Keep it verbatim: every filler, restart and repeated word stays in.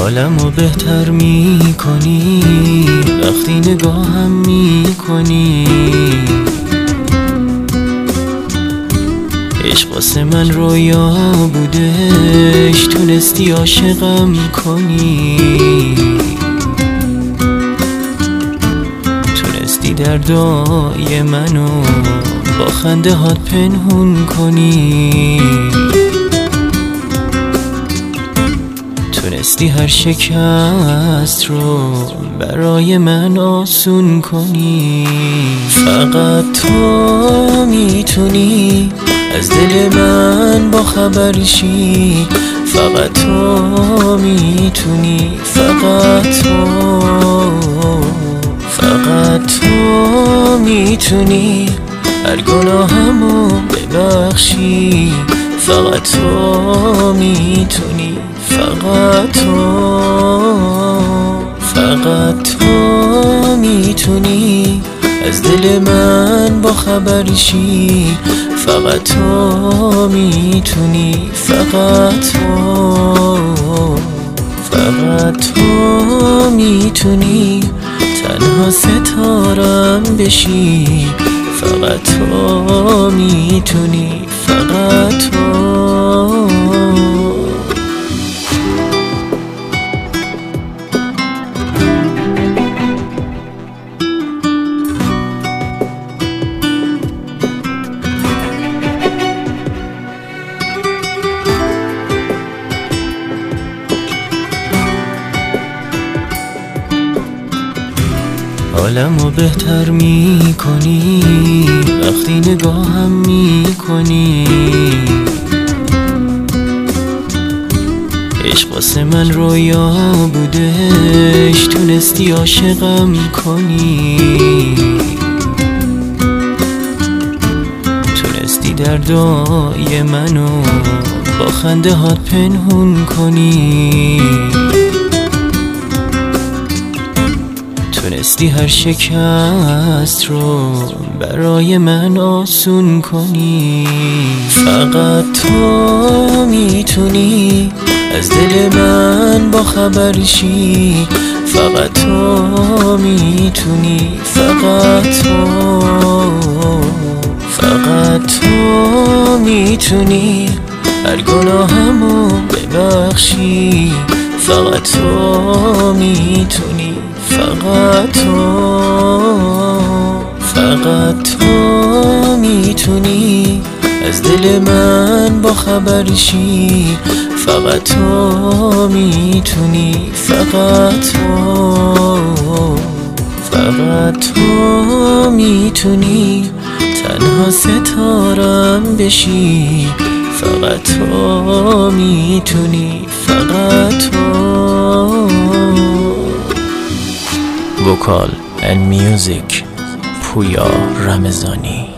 حالمو بهتر میکنی وقتی نگاهم میکنی. عشق واسه من رویا بودش، تونستی عاشقم کنی. تونستی دردای منو با خنده هات پنهون کنی. تونستی هر شکست رو برای من آسون کنی. فقط تو میتونی از دل من با خبر شی. فقط تو میتونی، فقط تو، فقط تو میتونی هر گناهمو ببخشی. فقط تو میتونی، فقط تو، فقط تو میتونی از دل من با خبر شی. فقط تو میتونی، فقط تو، فقط تو میتونی تنها ستارم بشی. فقط تو میتونی، فقط تو. حالمو بهتر میکنی وقتی نگاهم میکنی. عشق واسه من رویا بودش، تونستی عاشقم کنی. تونستی دردای منو با خنده هات پنهون کنی. تونستی هر شکست رو برای من آسون کنی. فقط تو میتونی از دل من با خبر شی. فقط تو میتونی، فقط تو، فقط تو میتونی هر گناهمو ببخشی. فقط تو میتونی، فقط تو، فقط تو میتونی از دل من با خبر شی. فقط تو میتونی، فقط تو، فقط تو میتونی تنها ستارم بشی. فقط تو میتونی، فقط تو. وکال and music پویا رمضانی.